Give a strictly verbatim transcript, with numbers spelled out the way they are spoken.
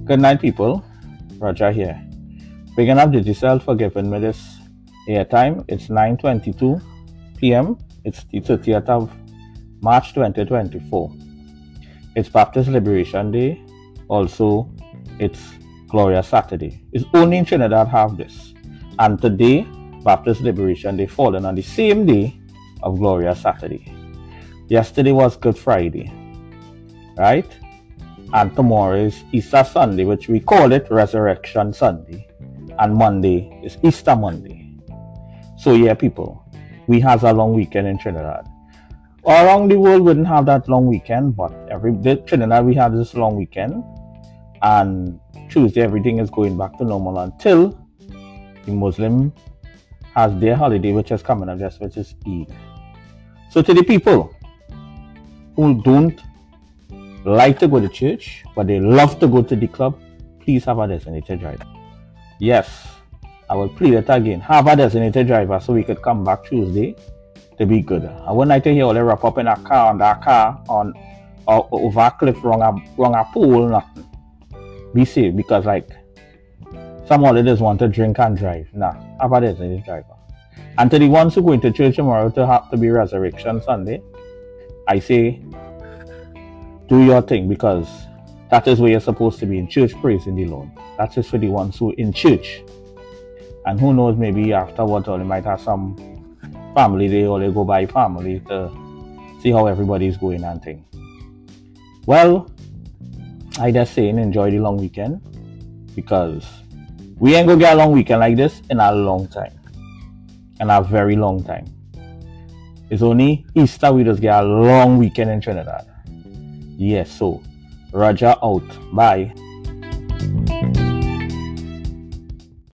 Good night, people. Roger here. Big enough yourself for giving me this airtime. It's nine twenty-two p m It's the thirtieth of March twenty twenty-four. It's Baptist Liberation Day. Also, it's Gloria Saturday. It's only in Trinidad have this. And today, Baptist Liberation Day falling on the same day of Gloria Saturday. Yesterday was Good Friday, right? And tomorrow is Easter Sunday, which we call it Resurrection Sunday. And Monday is Easter Monday. So yeah, people, we have a long weekend in Trinidad. All around the world wouldn't have that long weekend, but every day Trinidad we have this long weekend. And Tuesday everything is going back to normal until the Muslim has their holiday, which is coming up, just which is Eid. So to the people who don't like to go to church, but they love to go to the club, please have a designated driver. Yes, I will plead it again. Have a designated driver so we could come back Tuesday to be good. I wouldn't like to hear all they wrap up in a car, on that car, on or over a cliff, wrong a, wrong a pool, nothing. Be safe, because like some holidays want to drink and drive. Nah, have a designated driver. And to the ones who go into church tomorrow to have to be Resurrection Sunday, I say, do your thing, because that is where you're supposed to be, in church praising the Lord. That is for the ones who in church. And who knows, maybe afterwards, or they might have some family day, or they go by family to see how everybody's going and thing. Well, I just saying, enjoy the long weekend, because we ain't gonna get a long weekend like this in a long time. In a very long time. It's only Easter we just get a long weekend in Trinidad. Yes, so Roger out. Bye.